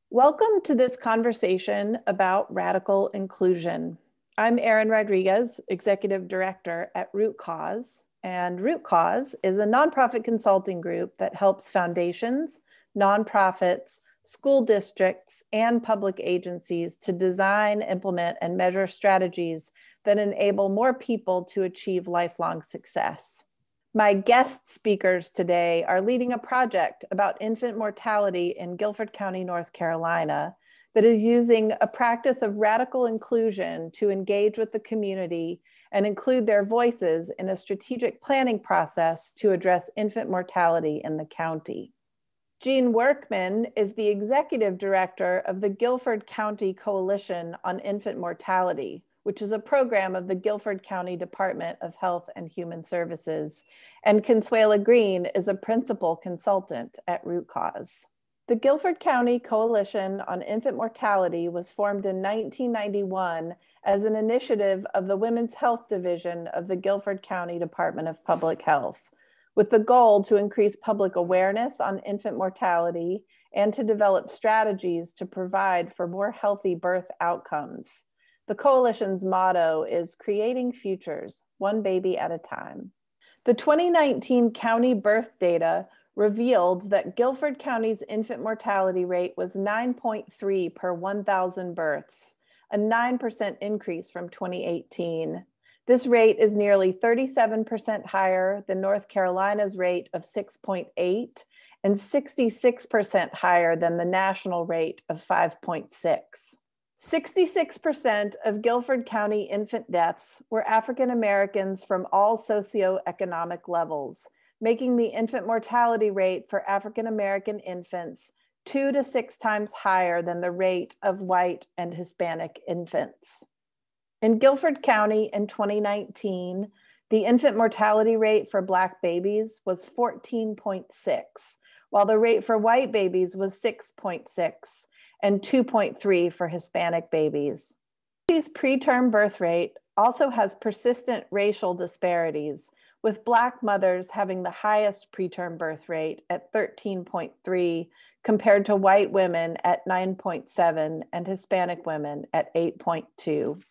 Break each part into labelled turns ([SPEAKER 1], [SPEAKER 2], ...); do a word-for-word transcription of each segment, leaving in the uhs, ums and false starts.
[SPEAKER 1] Welcome to this conversation about radical inclusion. I'm Erin Rodriguez, Executive Director at Root Cause, and Root Cause is a nonprofit consulting group that helps foundations, nonprofits, school districts, and public agencies to design, implement, and measure strategies that enable more people to achieve lifelong success. My guest speakers today are leading a project about infant mortality in Guilford County, North Carolina, that is using a practice of radical inclusion to engage with the community and include their voices in a strategic planning process to address infant mortality in the county. Jean Workman is the executive director of the Guilford County Coalition on Infant Mortality, which is a program of the Guilford County Department of Health and Human Services, and Consuela Green is a principal consultant at Root Cause. The Guilford County Coalition on Infant Mortality was formed in nineteen ninety-one as an initiative of the Women's Health Division of the Guilford County Department of Public Health, with the goal to increase public awareness on infant mortality and to develop strategies to provide for more healthy birth outcomes. The coalition's motto is creating futures, one baby at a time. The twenty nineteen county birth data revealed that Guilford County's infant mortality rate was nine point three per one thousand births, a nine percent increase from twenty eighteen. This rate is nearly thirty-seven percent higher than North Carolina's rate of six point eight and sixty-six percent higher than the national rate of five point six. sixty-six percent of Guilford County infant deaths were African Americans from all socioeconomic levels, making the infant mortality rate for African American infants two to six times higher than the rate of white and Hispanic infants. In Guilford County in twenty nineteen, the infant mortality rate for Black babies was fourteen point six, while the rate for white babies was six point six. And two point three for Hispanic babies. This preterm birth rate also has persistent racial disparities, with Black mothers having the highest preterm birth rate at thirteen point three compared to white women at nine point seven and Hispanic women at eight point two.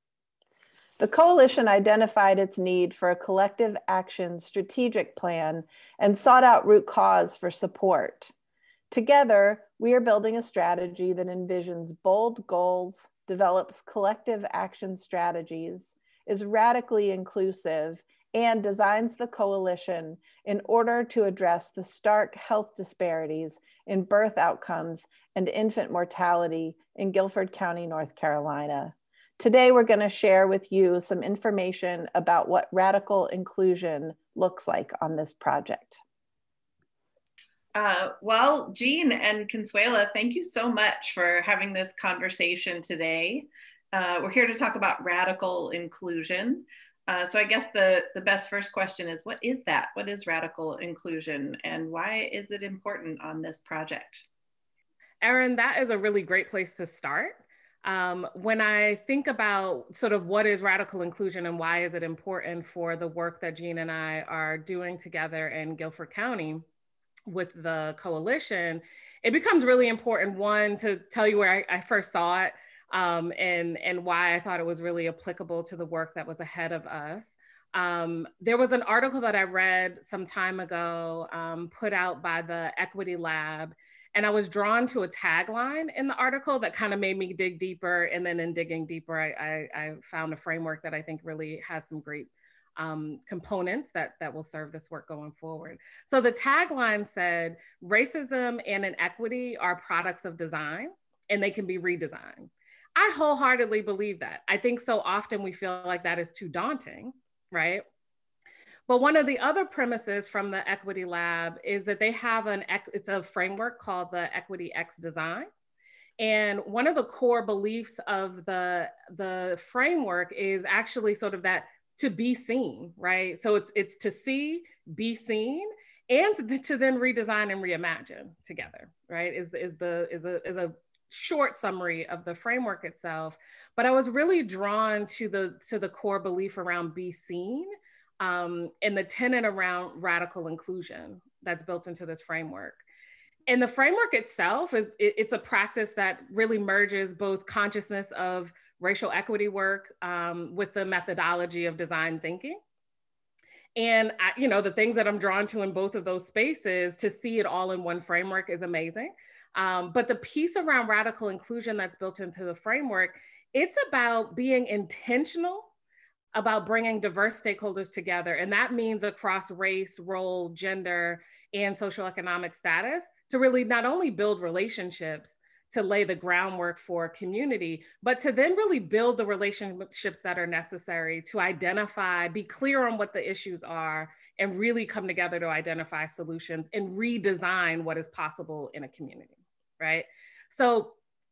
[SPEAKER 1] The coalition identified its need for a collective action strategic plan and sought out Root Cause for support. Together, we are building a strategy that envisions bold goals, develops collective action strategies, is radically inclusive, and designs the coalition in order to address the stark health disparities in birth outcomes and infant mortality in Guilford County, North Carolina. Today, we're going to share with you some information about what radical inclusion looks like on this project.
[SPEAKER 2] Uh, well, Jean and Consuela, thank you so much for having this conversation today. Uh, we're here to talk about radical inclusion. Uh, so I guess the, the best first question is, what is that? What is radical inclusion and why is it important on this project?
[SPEAKER 3] Erin, that is a really great place to start. Um, when I think about sort of what is radical inclusion and why is it important for the work that Jean and I are doing together in Guilford County, with the coalition, it becomes really important, one, to tell you where I, I first saw it um, and, and why I thought it was really applicable to the work that was ahead of us. Um, there was an article that I read some time ago um, put out by the Equity Lab, and I was drawn to a tagline in the article that kind of made me dig deeper. And then in digging deeper, I, I, I found a framework that I think really has some great Um, components that, that will serve this work going forward. So the tagline said, racism and inequity are products of design and they can be redesigned. I wholeheartedly believe that. I think so often we feel like that is too daunting, right? But one of the other premises from the Equity Lab is that they have an, it's a framework called the Equity X Design. And one of the core beliefs of the, the framework is actually sort of that to be seen, right? So it's it's to see, be seen, and to, to then redesign and reimagine together, right? Is the is the is a is a short summary of the framework itself. But I was really drawn to the to the core belief around be seen um, and the tenet around radical inclusion that's built into this framework. And the framework itself is, it, it's a practice that really merges both consciousness of racial equity work um, with the methodology of design thinking. And I, you know, the things that I'm drawn to in both of those spaces, to see it all in one framework is amazing. Um, but the piece around radical inclusion that's built into the framework, it's about being intentional about bringing diverse stakeholders together. And that means across race, role, gender, and socioeconomic status, to really not only build relationships, to lay the groundwork for community, but to then really build the relationships that are necessary to identify, be clear on what the issues are, and really come together to identify solutions and redesign what is possible in a community, right? So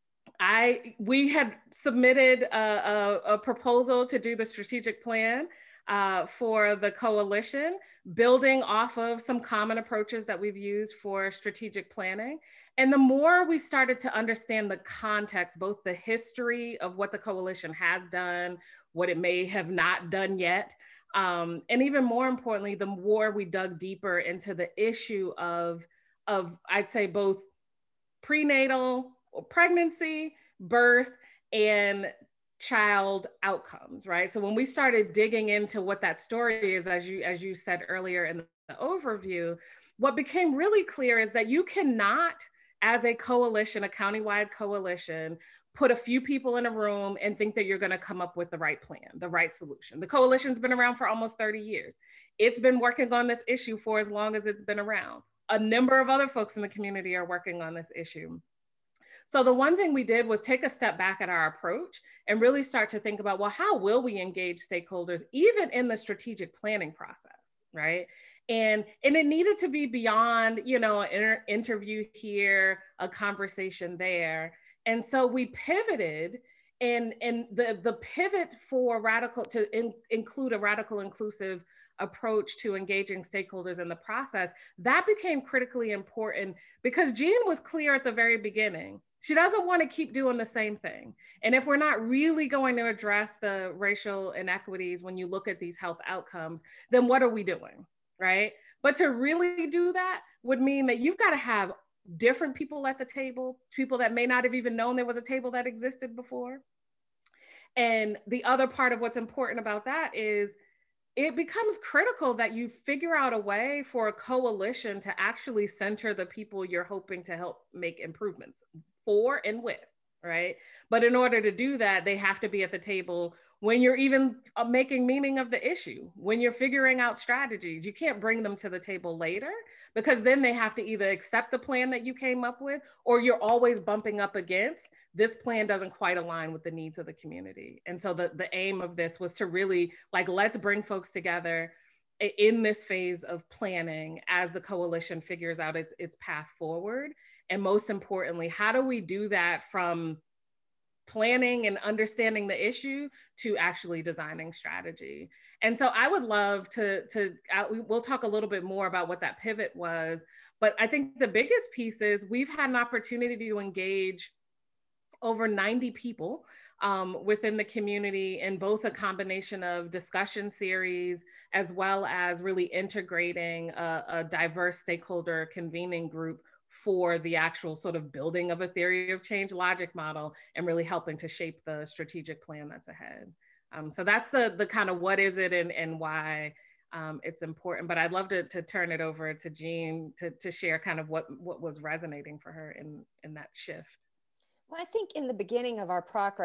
[SPEAKER 3] I, we had submitted a, a, a proposal to do the strategic plan uh, for the coalition, building off of some common approaches that we've used for strategic planning. And the more we started to understand the context, both the history of what the coalition has done, what it may have not done yet, um, and even more importantly, the more we dug deeper into the issue of, of I'd say both prenatal, pregnancy, birth, and child outcomes, right? So when we started digging into what that story is, as you, as you said earlier in the overview, what became really clear is that you cannot, as a coalition, a countywide coalition, put a few people in a room and think that you're going to come up with the right plan, the right solution. The coalition's been around for almost thirty years. It's been working on this issue for as long as it's been around. A number of other folks in the community are working on this issue. So the one thing we did was take a step back at our approach and really start to think about, well, how will we engage stakeholders even in the strategic planning process, right? And, and it needed to be beyond, you know, an inter interview here, a conversation there. And so we pivoted, and, and the, the pivot for radical, to in, include a radical inclusive approach to engaging stakeholders in the process, that became critically important because Jean was clear at the very beginning. She doesn't want to keep doing the same thing. And if we're not really going to address the racial inequities when you look at these health outcomes, then what are we doing, right? But to really do that would mean that you've got to have different people at the table, people that may not have even known there was a table that existed before. And the other part of what's important about that is it becomes critical that you figure out a way for a coalition to actually center the people you're hoping to help make improvements for and with, right? But in order to do that, they have to be at the table when you're even making meaning of the issue, when you're figuring out strategies. You can't bring them to the table later, because then they have to either accept the plan that you came up with, or you're always bumping up against, this plan doesn't quite align with the needs of the community. And so the, the aim of this was to really, like, let's bring folks together in this phase of planning as the coalition figures out its, its path forward. And most importantly, how do we do that from planning and understanding the issue to actually designing strategy? And so I would love to, to uh, we'll talk a little bit more about what that pivot was, but I think the biggest piece is we've had an opportunity to engage over ninety people um, within the community in both a combination of discussion series, as well as really integrating a, a diverse stakeholder convening group for the actual sort of building of a theory of change logic model and really helping to shape the strategic plan that's ahead. Um, so that's the, the kind of what is it and, and why um, it's important. But I'd love to, to turn it over to Jean to, to share kind of what, what was resonating for her in, in that shift.
[SPEAKER 4] Well, I think in the beginning of our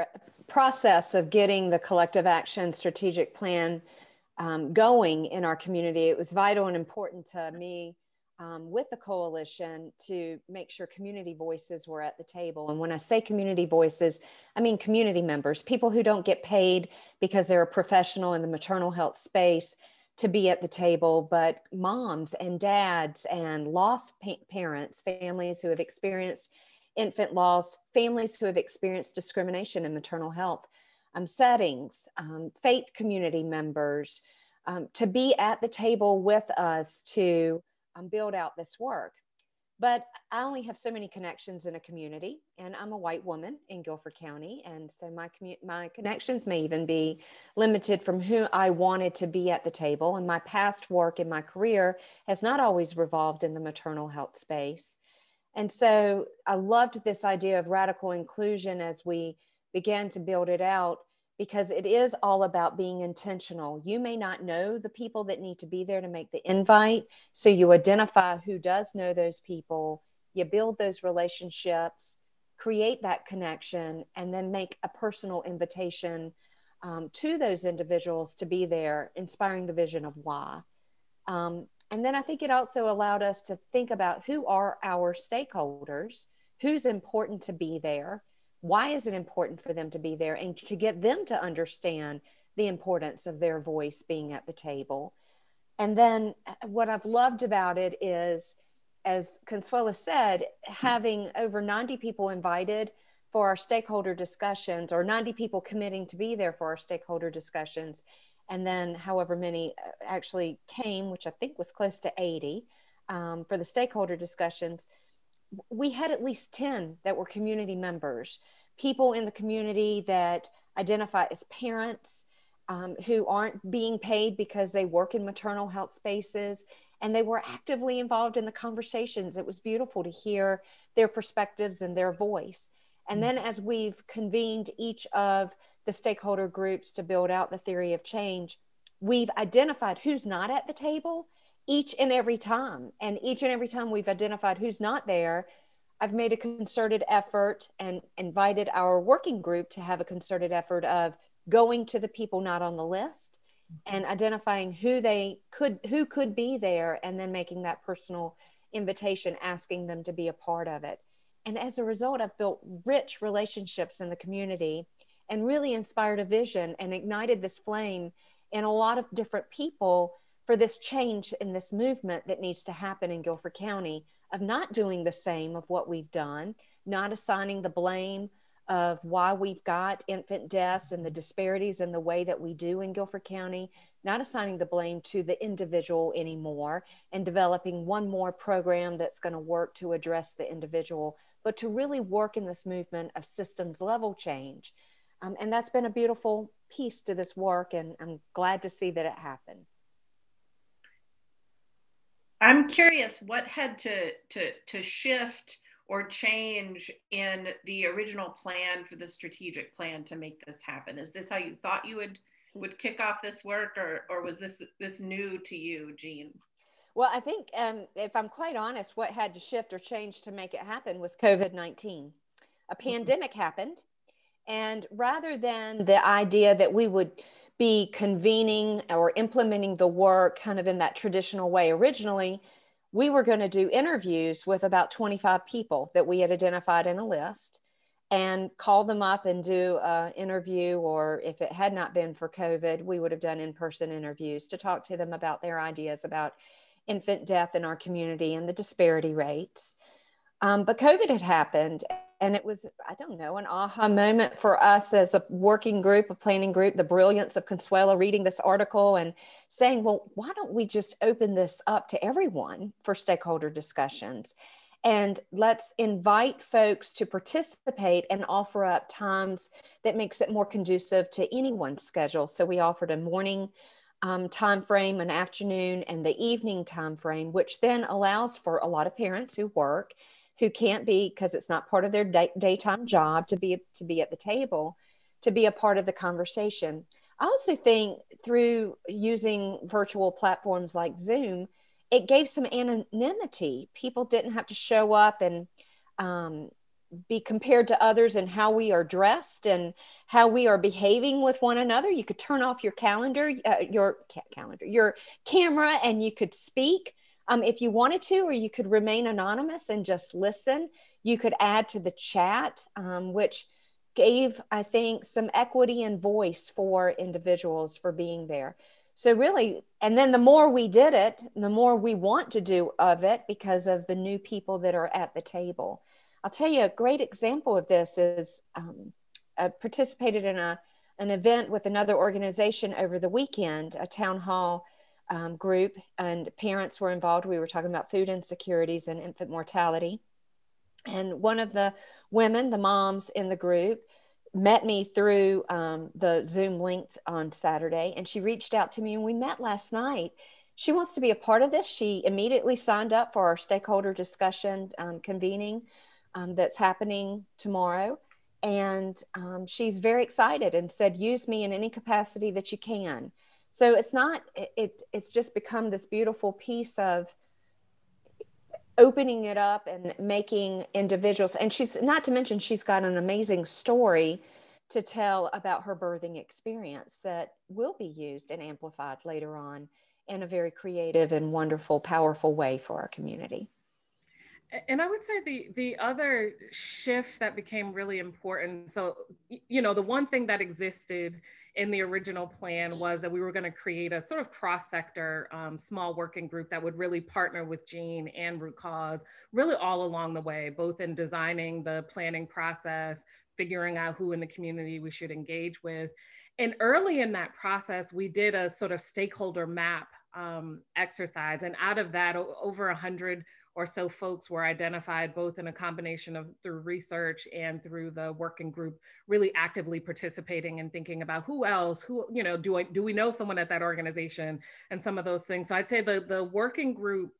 [SPEAKER 4] process of getting the collective action strategic plan um, going in our community, it was vital and important to me um, with the coalition to make sure community voices were at the table. And when I say community voices, I mean community members, people who don't get paid because they're a professional in the maternal health space to be at the table, but moms and dads and lost pa parents, families who have experienced infant loss, families who have experienced discrimination in maternal health um, settings, um, faith community members, um, to be at the table with us to um, build out this work. But I only have so many connections in a community, and I'm a white woman in Guilford County. And so my, my connections may even be limited from who I wanted to be at the table. And my past work in my career has not always revolved in the maternal health space. And so I loved this idea of radical inclusion as we began to build it out, because it is all about being intentional. You may not know the people that need to be there to make the invite. So you identify who does know those people, you build those relationships, create that connection, and then make a personal invitation um, to those individuals to be there, inspiring the vision of why. Um, and then I think it also allowed us to think about who are our stakeholders, who's important to be there, why is it important for them to be there, and to get them to understand the importance of their voice being at the table. And then what I've loved about it is, as Consuela said, having over ninety people invited for our stakeholder discussions, or ninety people committing to be there for our stakeholder discussions. And then however many actually came, which I think was close to eighty um, for the stakeholder discussions. We had at least ten that were community members, people in the community that identify as parents, um, who aren't being paid because they work in maternal health spaces, and they were actively involved in the conversations. It was beautiful to hear their perspectives and their voice. And then as we've convened each of the stakeholder groups to build out the theory of change, we've identified who's not at the table each and every time. And each and every time we've identified who's not there, I've made a concerted effort and invited our working group to have a concerted effort of going to the people not on the list and identifying who they could, who could be there, and then making that personal invitation, asking them to be a part of it. And as a result, I've built rich relationships in the community and really inspired a vision and ignited this flame in a lot of different people for this change in this movement that needs to happen in Guilford County, of not doing the same of what we've done, not assigning the blame of why we've got infant deaths and the disparities in the way that we do in Guilford County, not assigning the blame to the individual anymore, and developing one more program that's going to work to address the individual, but to really work in this movement of systems level change. Um, and that's been a beautiful piece to this work, and I'm glad to see that it happened.
[SPEAKER 2] I'm curious what had to, to, to shift or change in the original plan for the strategic plan to make this happen? Is this how you thought you would would kick off this work, or or was this this new to you, Jean?
[SPEAKER 4] Well, I think um, if I'm quite honest, what had to shift or change to make it happen was COVID nineteen. A pandemic happened, and rather than the idea that we would be convening or implementing the work kind of in that traditional way originally, we were going to do interviews with about twenty-five people that we had identified in a list, and call them up and do an interview, or if it had not been for COVID, we would have done in-person interviews to talk to them about their ideas about infant death in our community and the disparity rates. Um, but COVID had happened, and it was, I don't know, an aha moment for us as a working group, a planning group, the brilliance of Consuela reading this article and saying, well, why don't we just open this up to everyone for stakeholder discussions? And let's invite folks to participate and offer up times that makes it more conducive to anyone's schedule. So we offered a morning um, time frame, an afternoon, and the evening time frame, which then allows for a lot of parents who work, who can't be, because it's not part of their day, daytime job to be, to be at the table, to be a part of the conversation. I also think through using virtual platforms like Zoom, it gave some anonymity. People didn't have to show up and um, be compared to others and how we are dressed and how we are behaving with one another. You could turn off your calendar, uh, your ca- calendar, your camera, and you could speak um, if you wanted to, or you could remain anonymous and just listen. You could add to the chat, um, which gave, I think, some equity and voice for individuals for being there. So really, and then the more we did it, the more we want to do of it because of the new people that are at the table. I'll tell you a great example of this is um, I participated in a, an event with another organization over the weekend, a town hall um, group, and parents were involved. We were talking about food insecurities and infant mortality. And one of the women, the moms in the group, met me through um, the Zoom link on Saturday, and she reached out to me, and we met last night. she wants to be a part of this. She immediately signed up for our stakeholder discussion um, convening um, that's happening tomorrow. And um, she's very excited and said, use me in any capacity that you can. So it's not, it, it it's just become this beautiful piece of opening it up and making individuals, and she's, not to mention, she's got an amazing story to tell about her birthing experience that will be used and amplified later on in a very creative and wonderful, powerful way for our community.
[SPEAKER 3] And I would say the the other shift that became really important, so, you know, the one thing that existed in the original plan was that we were going to create a sort of cross-sector um, small working group that would really partner with Jean and Root Cause really all along the way, both in designing the planning process, figuring out who in the community we should engage with. And early in that process, we did a sort of stakeholder map um, exercise. And out of that, over a hundred or so folks were identified, both in a combination of through research and through the working group, really actively participating and thinking about who else, who, you know, do I, do we know someone at that organization, and some of those things. So I'd say the, the working group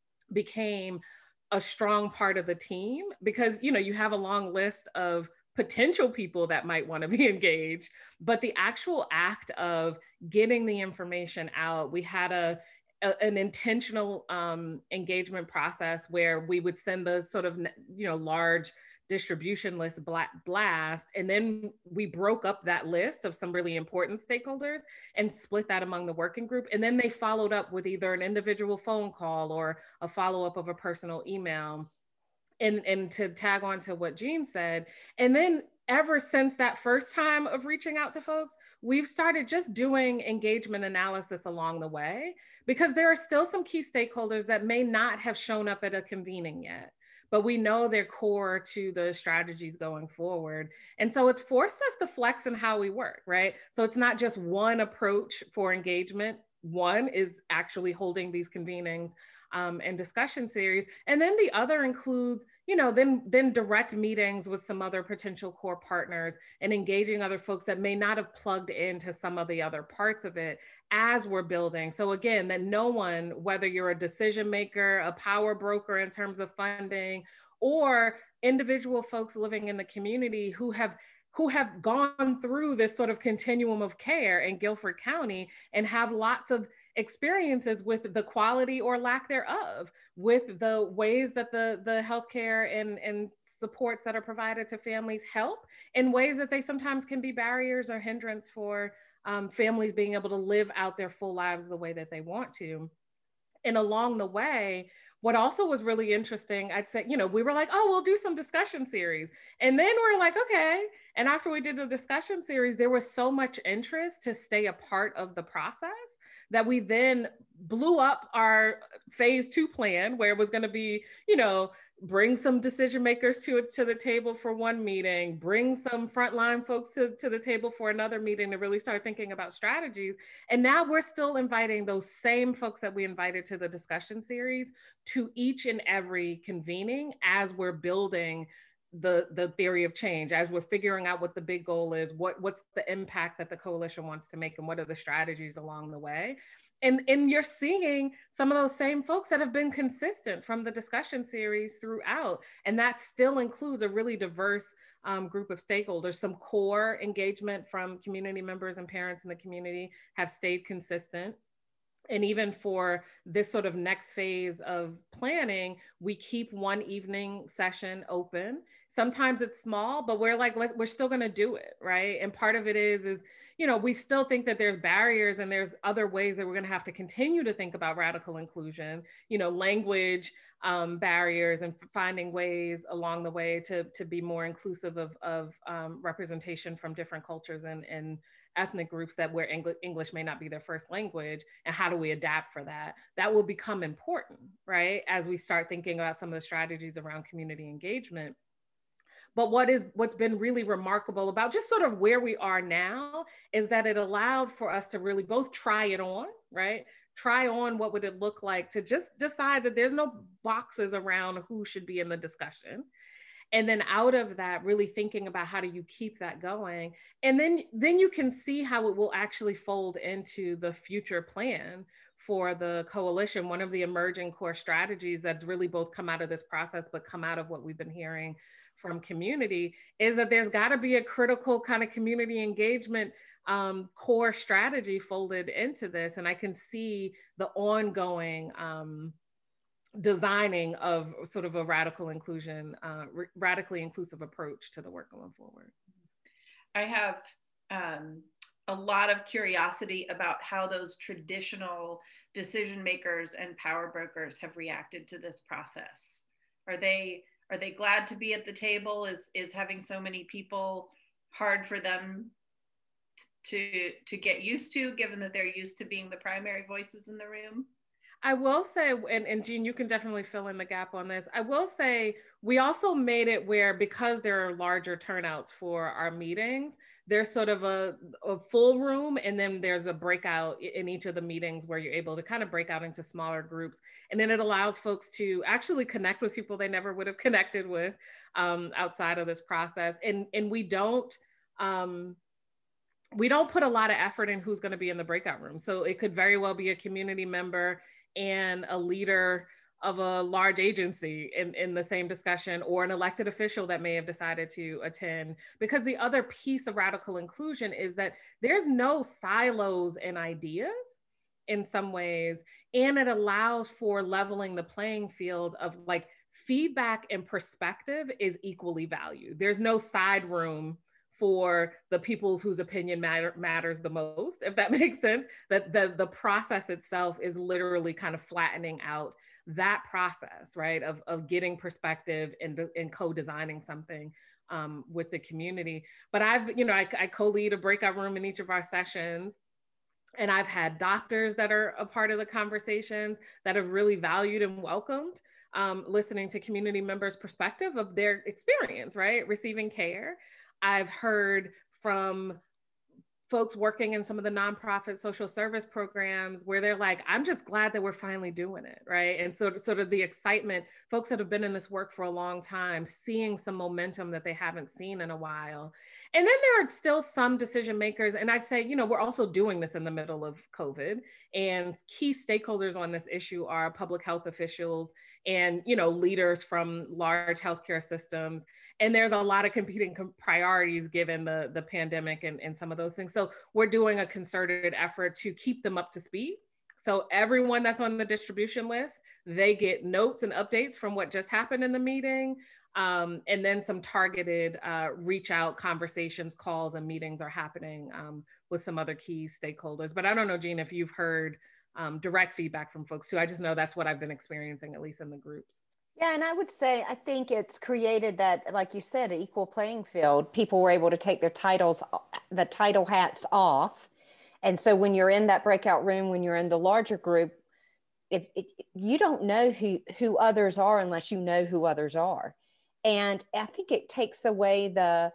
[SPEAKER 3] became a strong part of the team because, you know, you have a long list of potential people that might want to be engaged, but the actual act of getting the information out, we had a, a an intentional um, engagement process where we would send the sort of, you know, large distribution list blast, and then we broke up that list of some really important stakeholders and split that among the working group. And then they followed up with either an individual phone call or a follow-up of a personal email. And, and to tag on to what Jean said, and then ever since that first time of reaching out to folks, we've started just doing engagement analysis along the way, because there are still some key stakeholders that may not have shown up at a convening yet, but we know they're core to the strategies going forward. And so it's forced us to flex in how we work, right? So it's not just one approach for engagement. One is actually holding these convenings um, and discussion series. And then the other includes, you know, then, then direct meetings with some other potential core partners and engaging other folks that may not have plugged into some of the other parts of it as we're building. So again, that no one, whether you're a decision maker, a power broker in terms of funding, or individual folks living in the community who have who have gone through this sort of continuum of care in Guilford County and have lots of experiences with the quality or lack thereof, with the ways that the, the healthcare and, and supports that are provided to families help, in ways that they sometimes can be barriers or hindrance for um, families being able to live out their full lives the way that they want to. And along the way, what also was really interesting, I'd say, you know, we were like, oh, we'll do some discussion series. And then we're like, okay. And after we did the discussion series, there was so much interest to stay a part of the process that we then blew up our phase two plan, where it was going to be, you know, bring some decision makers to to the table for one meeting, bring some frontline folks to, to the table for another meeting to really start thinking about strategies. And now we're still inviting those same folks that we invited to the discussion series to each and every convening as we're building the, the theory of change, as we're figuring out what the big goal is, what, what's the impact that the coalition wants to make, and what are the strategies along the way. And, and you're seeing some of those same folks that have been consistent from the discussion series throughout. And that still includes a really diverse um, group of stakeholders. Some core engagement from community members and parents in the community have stayed consistent. And even for this sort of next phase of planning, we keep one evening session open. Sometimes it's small, but we're like, let, we're still gonna do it, right? And part of it is, is, you know, we still think that there's barriers and there's other ways that we're gonna have to continue to think about radical inclusion, you know, language um, barriers, and finding ways along the way to, to be more inclusive of, of um, representation from different cultures and, and ethnic groups that where English, English may not be their first language, and how do we adapt for that? That will become important, right? As we start thinking about some of the strategies around community engagement. But what is, what's been really remarkable about just sort of where we are now is that it allowed for us to really both try it on, right? Try on what would it look like to just decide that there's no boxes around who should be in the discussion. And then out of that, really thinking about how do you keep that going? And then, then you can see how it will actually fold into the future plan for the coalition. One of the emerging core strategies that's really both come out of this process, but come out of what we've been hearing from community, is that there's got to be a critical kind of community engagement um, core strategy folded into this. And I can see the ongoing um, designing of sort of a radical inclusion, uh, radically inclusive approach to the work going forward.
[SPEAKER 2] I have um, a lot of curiosity about how those traditional decision makers and power brokers have reacted to this process. Are they are they glad to be at the table? Is is having so many people hard for them to to get used to, given that they're used to being the primary voices in the room?
[SPEAKER 3] I will say, and, and Jean, you can definitely fill in the gap on this. I will say we also made it where, because there are larger turnouts for our meetings, there's sort of a, a full room, and then there's a breakout in each of the meetings where you're able to kind of break out into smaller groups. And then it allows folks to actually connect with people they never would have connected with um, outside of this process. And, and we don't, um, we don't put a lot of effort in who's going to be in the breakout room. So it could very well be a community member and a leader of a large agency in, in the same discussion, or an elected official that may have decided to attend. Because the other piece of radical inclusion is that there's no silos in ideas in some ways, and it allows for leveling the playing field of like feedback and perspective is equally valued. There's no side room for the people whose opinion matter, matters the most, if that makes sense. That the, the process itself is literally kind of flattening out that process, right, of, of getting perspective and, and co-designing something um, with the community. But I've, you know, I, I co-lead a breakout room in each of our sessions. And I've had doctors that are a part of the conversations that have really valued and welcomed um, listening to community members' perspective of their experience, right, receiving care. I've heard from folks working in some of the nonprofit social service programs where they're like, I'm just glad that we're finally doing it, right? And so sort of the excitement, folks that have been in this work for a long time, seeing some momentum that they haven't seen in a while. And then there are still some decision makers, and I'd say, you know, we're also doing this in the middle of COVID, and key stakeholders on this issue are public health officials and, you know, leaders from large healthcare systems. And there's a lot of competing com- priorities given the, the pandemic and, and some of those things. So we're doing a concerted effort to keep them up to speed. So everyone that's on the distribution list, they get notes and updates from what just happened in the meeting. Um, and then some targeted uh, reach out conversations, calls, and meetings are happening um, with some other key stakeholders. But I don't know, Jean, if you've heard um, direct feedback from folks too. I just know that's what I've been experiencing, at least in the groups.
[SPEAKER 4] Yeah, and I would say, I think it's created that, like you said, an equal playing field. People were able to take their titles, the title hats off. And so when you're in that breakout room, when you're in the larger group, if, if you don't know who, who others are unless you know who others are. And I think it takes away the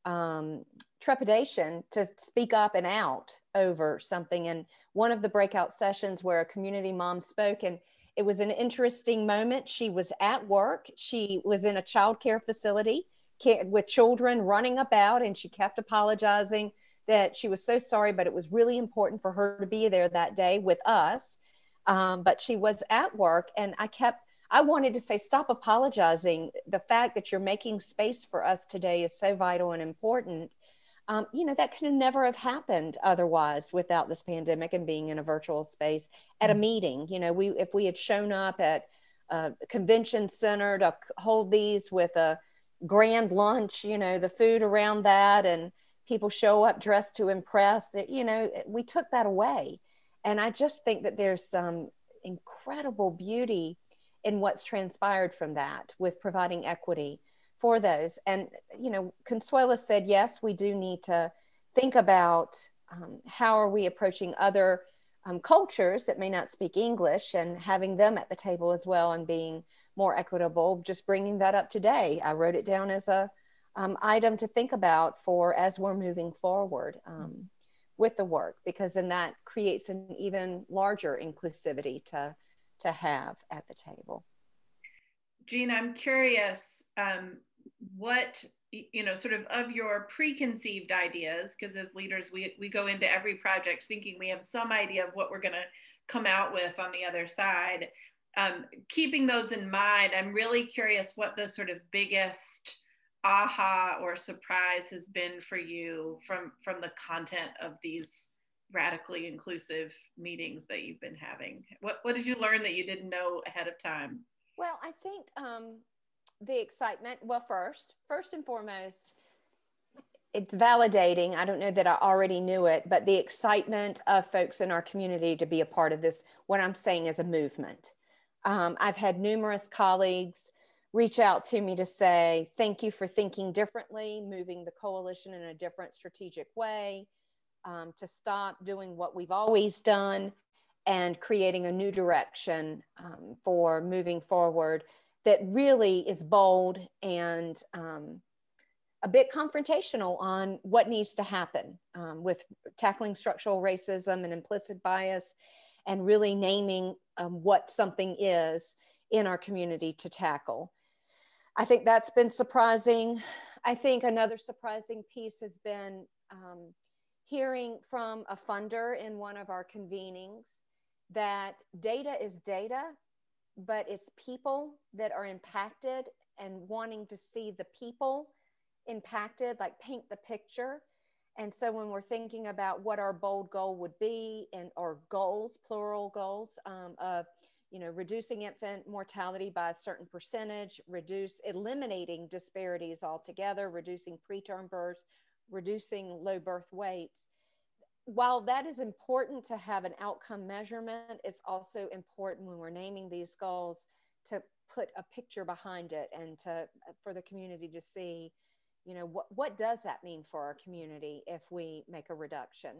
[SPEAKER 4] um, trepidation to speak up and out over something. And one of the breakout sessions where a community mom spoke, and it was an interesting moment. She was at work. She was in a childcare facility with children running about, and she kept apologizing that she was so sorry, but it was really important for her to be there that day with us. Um, but she was at work, and I kept, I wanted to say, stop apologizing. The fact that you're making space for us today is so vital and important. Um, you know, that could never have happened otherwise without this pandemic and being in a virtual space at a meeting. You know, we, if we had shown up at a convention center to hold these with a grand lunch, you know, the food around that, and people show up dressed to impress, that, you know, we took that away. And I just think that there's some incredible beauty in what's transpired from that with providing equity for those. And, you know, Consuela said, yes, we do need to think about um, how are we approaching other um, cultures that may not speak English, and having them at the table as well and being more equitable. Just bringing that up today. I wrote it down as a um, item to think about for as we're moving forward um, with the work, because then that creates an even larger inclusivity to, to have at the table.
[SPEAKER 2] Jean, I'm curious, um, what, you know, sort of of your preconceived ideas, because as leaders, we, we go into every project thinking we have some idea of what we're going to come out with on the other side. Um, keeping those in mind, I'm really curious what the sort of biggest aha or surprise has been for you from, from the content of these radically inclusive meetings that you've been having. What, what did you learn that you didn't know ahead of time?
[SPEAKER 4] Well, I think um, the excitement, well, first, first and foremost, it's validating. I don't know that I already knew it, but the excitement of folks in our community to be a part of this, what I'm saying is a movement. Um, I've had numerous colleagues reach out to me to say, thank you for thinking differently, moving the coalition in a different strategic way, um, to stop doing what we've always done and creating a new direction um, for moving forward that really is bold and um, a bit confrontational on what needs to happen um, with tackling structural racism and implicit bias, and really naming um, what something is in our community to tackle. I think that's been surprising. I think another surprising piece has been um, hearing from a funder in one of our convenings that data is data, but it's people that are impacted, and wanting to see the people impacted, like paint the picture. And so when we're thinking about what our bold goal would be, and or goals, plural goals, um, of, you know, reducing infant mortality by a certain percentage, reduce, eliminating disparities altogether, reducing preterm births, reducing low birth weights. While that is important to have an outcome measurement, it's also important when we're naming these goals to put a picture behind it, and to, for the community to see, you know, what, what does that mean for our community if we make a reduction,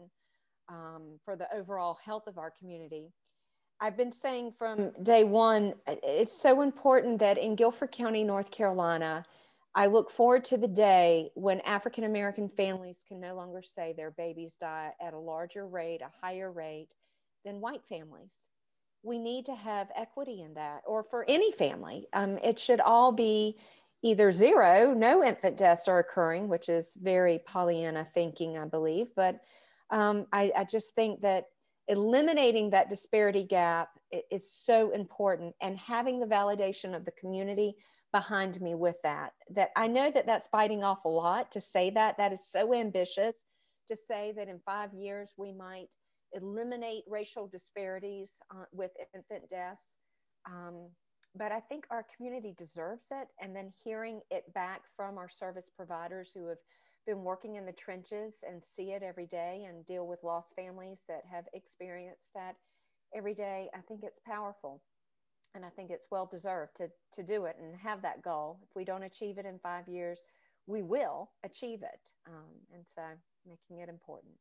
[SPEAKER 4] um, for the overall health of our community. I've been saying from day one, it's so important that in Guilford County, North Carolina, I look forward to the day when African-American families can no longer say their babies die at a larger rate, a higher rate than white families. We need to have equity in that, or for any family. Um, it should all be either zero, no infant deaths are occurring, which is very Pollyanna thinking, I believe. But um, I, I just think that eliminating that disparity gap is so important, and having the validation of the community behind me with that, that I know that that's biting off a lot to say that. That is so ambitious to say that in five years we might eliminate racial disparities uh, with infant deaths. Um, but I think our community deserves it. And then hearing it back from our service providers who have been working in the trenches and see it every day and deal with lost families that have experienced that every day, I think it's powerful. And I think it's well deserved to, to do it and have that goal. If we don't achieve it in five years, we will achieve it. Um, and so making it important.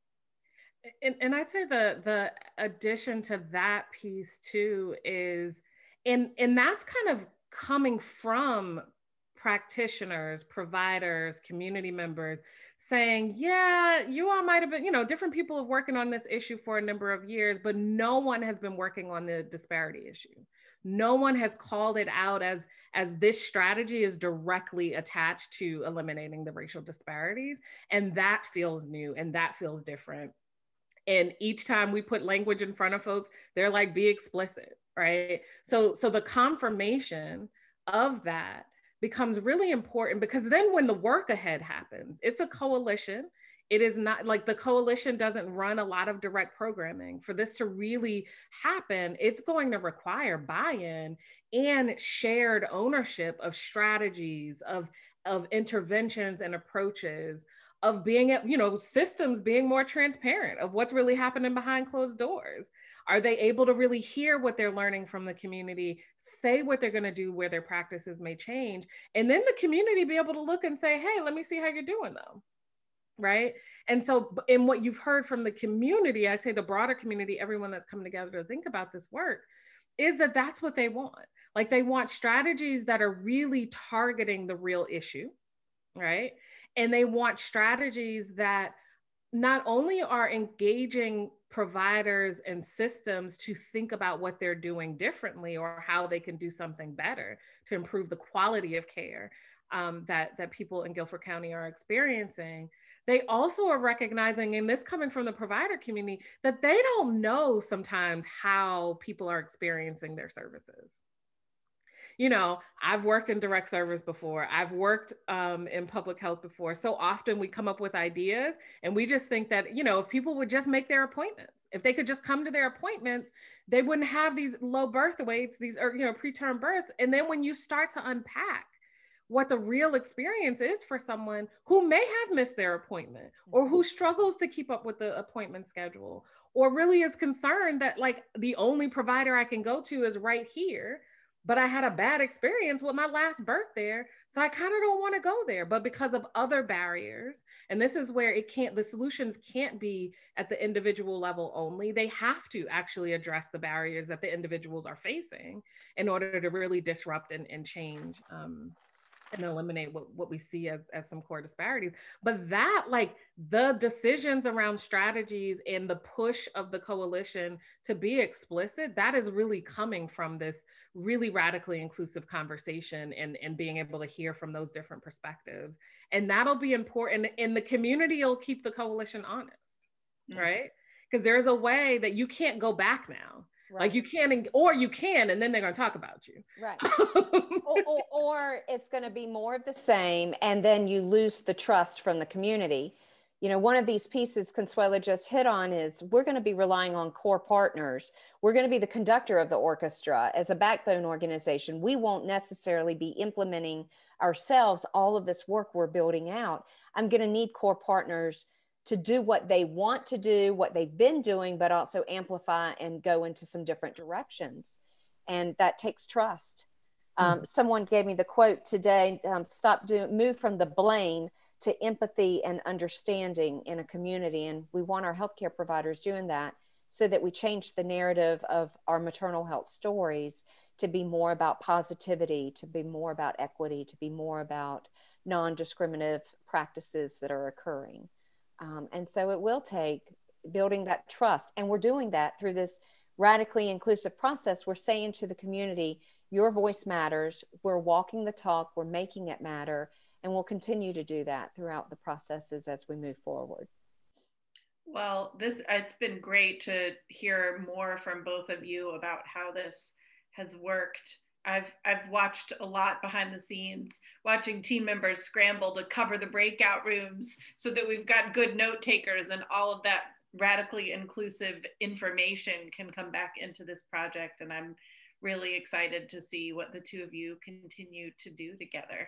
[SPEAKER 3] And, and I'd say the, the addition to that piece too is, and, and that's kind of coming from practitioners, providers, community members saying, yeah, you all might have been, you know, different people are working on this issue for a number of years, but no one has been working on the disparity issue. No one has called it out as, as this strategy is directly attached to eliminating the racial disparities. And that feels new and that feels different. And each time we put language in front of folks, they're like, be explicit, right? So, so the confirmation of that becomes really important, because then when the work ahead happens, it's a coalition. It is not like the coalition doesn't run a lot of direct programming. For this to really happen, it's going to require buy-in and shared ownership of strategies, of, of interventions and approaches, of being, you know, systems being more transparent of what's really happening behind closed doors. Are they able to really hear what they're learning from the community, say what they're going to do where their practices may change, and then the community be able to look and say, hey, let me see how you're doing though, right? And so in what you've heard from the community, I'd say the broader community, everyone that's come together to think about this work, is that that's what they want. Like they want strategies that are really targeting the real issue, right? And they want strategies that not only are engaging providers and systems to think about what they're doing differently or how they can do something better to improve the quality of care, um, that, that people in Guilford County are experiencing, they also are recognizing, and this coming from the provider community, that they don't know sometimes how people are experiencing their services. You know, I've worked in direct service before. I've worked um, in public health before. So often we come up with ideas and we just think that, you know, if people would just make their appointments, if they could just come to their appointments, they wouldn't have these low birth weights, these, or, you know, preterm births. And then when you start to unpack what the real experience is for someone who may have missed their appointment, or who struggles to keep up with the appointment schedule, or really is concerned that like the only provider I can go to is right here, but I had a bad experience with my last birth there, so I kind of don't want to go there. But because of other barriers, and this is where it can't, the solutions can't be at the individual level only. They have to actually address the barriers that the individuals are facing in order to really disrupt and, and change um, and eliminate what, what we see as, as some core disparities. But that, like the decisions around strategies and the push of the coalition to be explicit, that is really coming from this really radically inclusive conversation and, and being able to hear from those different perspectives. And that'll be important, and the community will keep the coalition honest, mm-hmm. right? Because there's a way that you can't go back now. Right. Like you can, or you can, and then they're going to talk about you.
[SPEAKER 4] Right. or, or, or it's going to be more of the same, and then you lose the trust from the community. You know, one of these pieces Consuela just hit on is we're going to be relying on core partners. We're going to be the conductor of the orchestra as a backbone organization. We won't necessarily be implementing ourselves all of this work we're building out. I'm going to need core partners to do what they want to do, what they've been doing, but also amplify and go into some different directions. And that takes trust. Um, mm-hmm. Someone gave me the quote today, um, stop doing, move from the blame to empathy and understanding in a community. And we want our healthcare providers doing that so that we change the narrative of our maternal health stories to be more about positivity, to be more about equity, to be more about non-discriminative practices that are occurring. Um, and so it will take building that trust. And we're doing that through this radically inclusive process. We're saying to the community, your voice matters. We're walking the talk. We're making it matter. And we'll continue to do that throughout the processes as we move forward.
[SPEAKER 2] Well, this it's been great to hear more from both of you about how this has worked. I've, I've watched a lot behind the scenes, watching team members scramble to cover the breakout rooms so that we've got good note takers, and all of that radically inclusive information can come back into this project. And I'm really excited to see what the two of you continue to do together.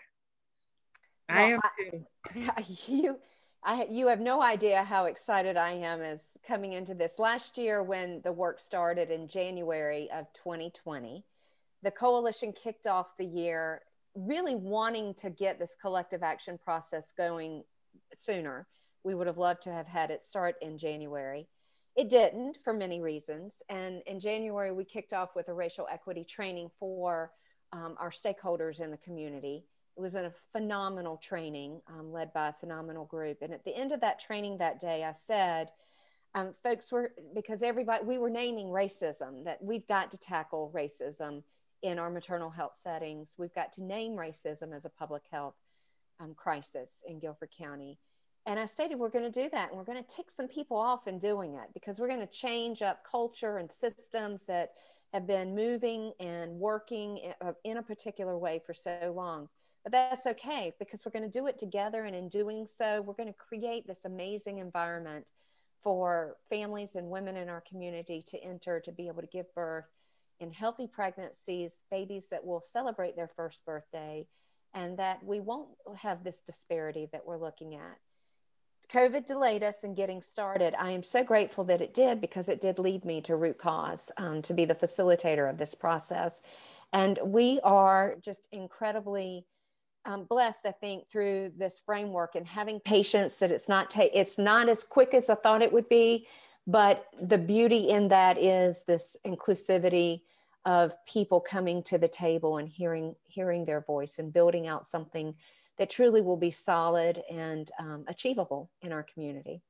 [SPEAKER 3] I am too.
[SPEAKER 4] I, you, I, you have no idea how excited I am as coming into this. Last year, when the work started in January of twenty twenty, the coalition kicked off the year really wanting to get this collective action process going sooner. We would have loved to have had it start in January. It didn't for many reasons. And in January, we kicked off with a racial equity training for um, our stakeholders in the community. It was a phenomenal training um, led by a phenomenal group. And at the end of that training that day, I said, um, folks were, because everybody, we were naming racism, that we've got to tackle racism in our maternal health settings. We've got to name racism as a public health um, crisis in Guilford County. And I stated we're going to do that, and we're going to tick some people off in doing it, because we're going to change up culture and systems that have been moving and working in a particular way for so long. But that's okay, because we're going to do it together. And in doing so, we're going to create this amazing environment for families and women in our community to enter, to be able to give birth in healthy pregnancies, babies that will celebrate their first birthday, and that we won't have this disparity that we're looking at. COVID delayed us in getting started. I am so grateful that it did, because it did lead me to Root Cause, um, to be the facilitator of this process. And we are just incredibly um, blessed, I think, through this framework and having patience that it's not, ta- it's not as quick as I thought it would be, but the beauty in that is this inclusivity of people coming to the table and hearing, hearing their voice and building out something that truly will be solid and um, achievable in our community.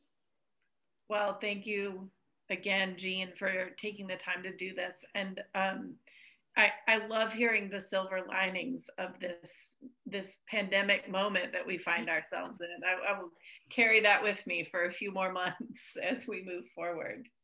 [SPEAKER 2] Well, thank you again, Jean, for taking the time to do this. And um, I, I love hearing the silver linings of this, this pandemic moment that we find ourselves in. I, I will carry that with me for a few more months as we move forward.